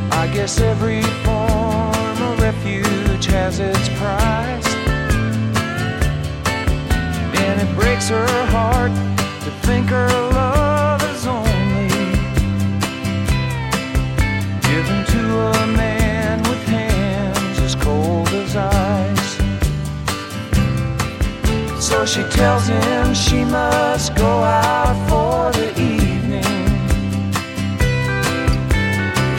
I guess every form of refuge has its price, and it breaks her heart to think her love is only given to a man with hands as cold as ice. So she tells him she must go out for the evening,